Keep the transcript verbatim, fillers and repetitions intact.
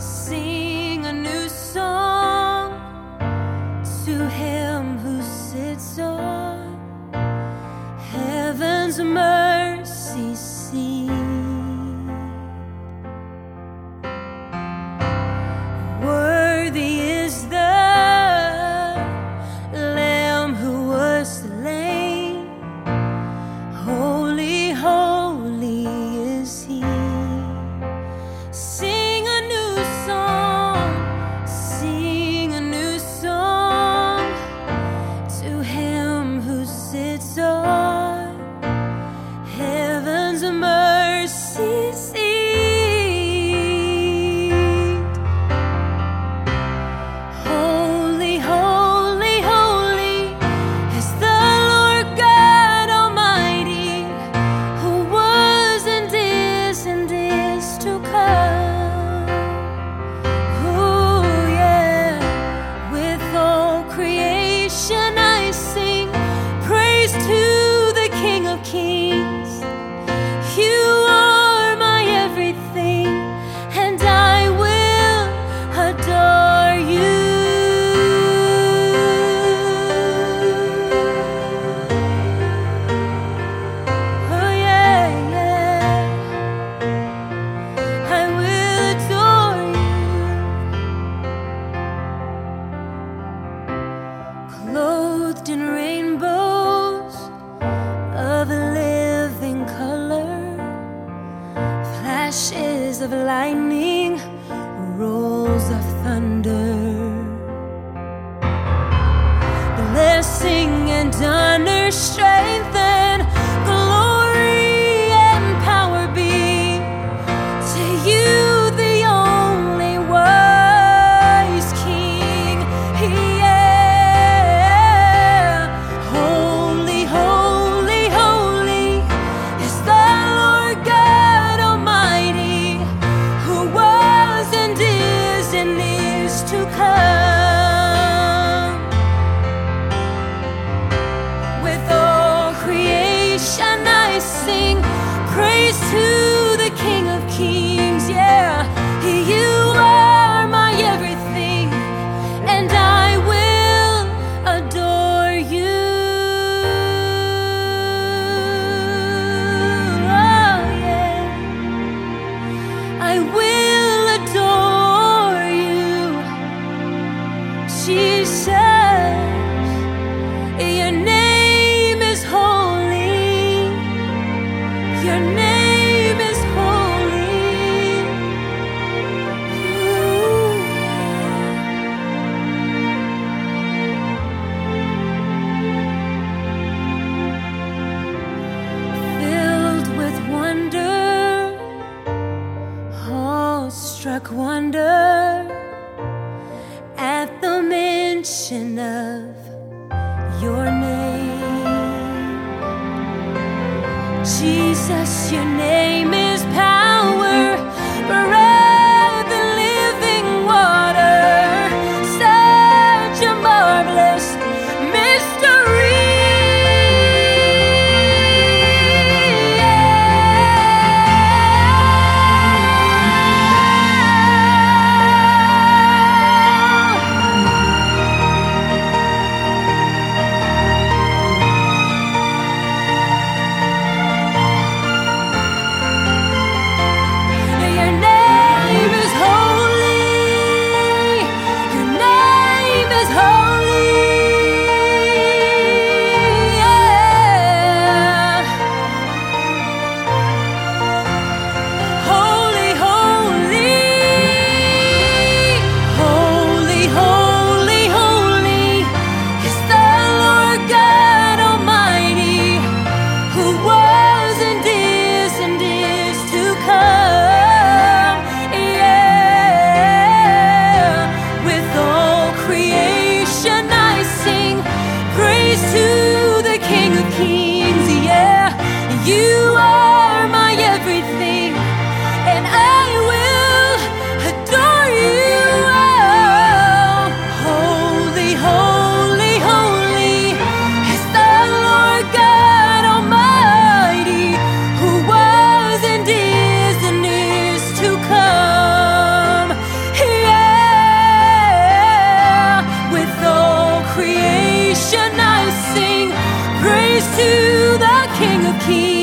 Sing a new song to him who sits on heaven's mercy seat. Worthy is the Lamb who was slain. Holy, holy is he. Sing a new song, sing a new song to him who sits on heaven's mercy seat. Holy, holy, holy is the Lord God Almighty, who was and is and is to come. Oh yeah, with all creation I sing praise to the King of Kings. You are my everything, and I will adore you. Oh yeah, yeah, I will adore you. Clothed in rainbows of living color, flashes of lightning, rolls of thunder. Blessing and honor, strength and glory and power be to you, the only wise King. Yeah. Holy, holy, holy is the Lord God Almighty, who was and is and is to come. With all creation I sing praise to the King of Kings. Yeah, you are my everything, and I will adore you. Oh yeah, I will adore you, Jesus. Your name is holy. Your name is holy. Ooh. Filled with wonder, awe-struck wonder at the mention of your name. Jesus, your name is power, breath and living water. Such a marvelous mystery. King.